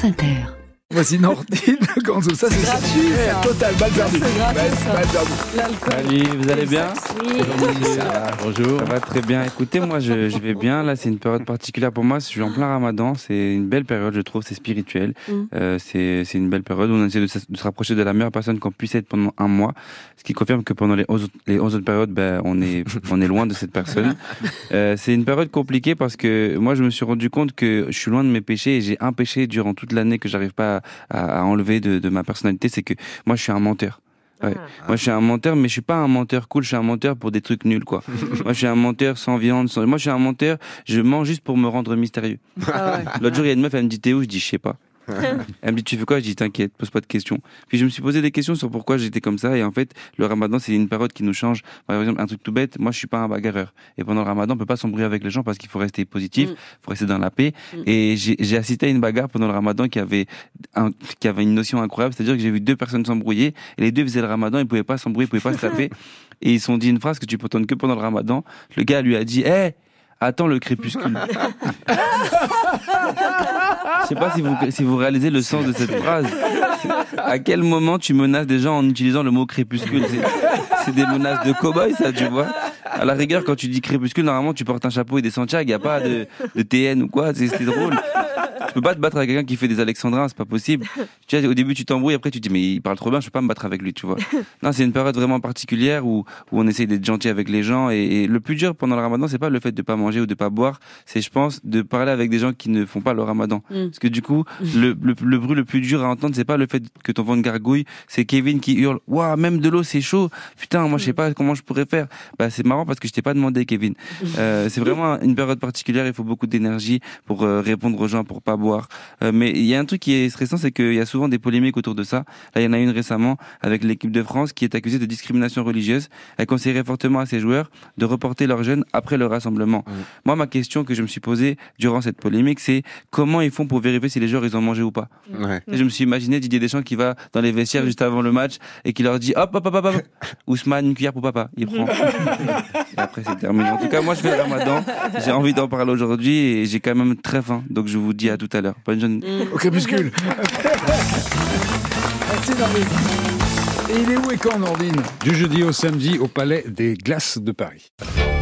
France Inter. Voici Nordine, Gonzo, ça c'est gratuit, ça. Total, balle perdue. C'est gratuit, ça. Balle perdue. L'alcool. Salut, vous allez bien? Oui. Ça va, bonjour. Ça va très bien. Écoutez, moi je vais bien. Là, c'est une période particulière pour moi. Je suis en plein ramadan. C'est une belle période, je trouve. C'est spirituel. C'est une belle période où on essaie de se rapprocher de la meilleure personne qu'on puisse être pendant un mois. Ce qui confirme que pendant les 11 autres périodes, on est loin de cette personne. C'est une période compliquée parce que moi, je me suis rendu compte que je suis loin de mes péchés et j'ai un péché durant toute l'année que j'arrive pas à enlever de ma personnalité, c'est que moi, je suis un menteur. Ouais. Moi, je suis un menteur, mais je suis pas un menteur cool, je suis un menteur pour des trucs nuls, quoi. Moi, je suis un menteur sans viande, moi, je suis un menteur, je mens juste pour me rendre mystérieux. Ah ouais. L'autre jour, il y a une meuf, elle me dit, t'es où? Je dis, je sais pas. Elle me dit, tu fais quoi? Je dis, t'inquiète, pose pas de questions. Puis je me suis posé des questions sur pourquoi j'étais comme ça. Et en fait, le ramadan, c'est une période qui nous change. Par exemple, un truc tout bête, moi, je suis pas un bagarreur. Et pendant le ramadan, on peut pas s'embrouiller avec les gens parce qu'il faut rester positif, faut rester dans la paix. Et j'ai assisté à une bagarre pendant le ramadan qui avait une notion incroyable. C'est-à-dire que j'ai vu deux personnes s'embrouiller. Et les deux faisaient le ramadan, ils pouvaient pas s'embrouiller, ils pouvaient pas se taper. Et ils se sont dit une phrase que tu peux entendre que pendant le ramadan. Le gars lui a dit, attends le crépuscule. Je sais pas si vous réalisez le sens de cette phrase. À quel moment tu menaces des gens en utilisant le mot crépuscule? C'est des menaces de cow-boy, ça, tu vois. À la rigueur, quand tu dis crépuscule, normalement, tu portes un chapeau et des Santiago, il n'y a pas de TN ou quoi, c'est drôle. Tu peux pas te battre avec quelqu'un qui fait des alexandrins, c'est pas possible. Tu vois, au début, tu t'embrouilles, après, tu te dis, mais il parle trop bien, je peux pas me battre avec lui, tu vois. Non, c'est une période vraiment particulière où on essaye d'être gentil avec les gens et le plus dur pendant le ramadan, c'est pas le fait de pas manger ou de pas boire, c'est, je pense, de parler avec des gens qui ne font pas le ramadan. Parce que du coup, le bruit le plus dur à entendre, c'est pas le fait que ton ventre gargouille, c'est Kevin qui hurle, waouh, même de l'eau, c'est chaud. Putain, moi, je sais pas comment je pourrais faire. Bah, c'est marrant parce que je t'ai pas demandé, Kevin. C'est vraiment une période particulière, il faut beaucoup d'énergie pour répondre aux gens, pour pas boire. Mais il y a un truc qui est stressant, c'est qu'il y a souvent des polémiques autour de ça. Là, il y en a une récemment avec l'équipe de France qui est accusée de discrimination religieuse. Elle conseillerait fortement à ses joueurs de reporter leur jeûne après le rassemblement. Moi, ma question que je me suis posée durant cette polémique, c'est comment ils font pour vérifier si les joueurs ils ont mangé ou pas. Et je me suis imaginé Didier Deschamps qui va dans les vestiaires juste avant le match et qui leur dit hop, Ousmane, une cuillère pour papa. Il prend. Et après, c'est terminé. En tout cas, moi, je fais le ramadan. J'ai envie d'en parler aujourd'hui et j'ai quand même très faim. Donc, je vous dis à tout à l'heure. Bonne journée. Au crépuscule. Merci Nordine. Et il est où et quand, Nordine? Du jeudi au samedi au Palais des Glaces de Paris.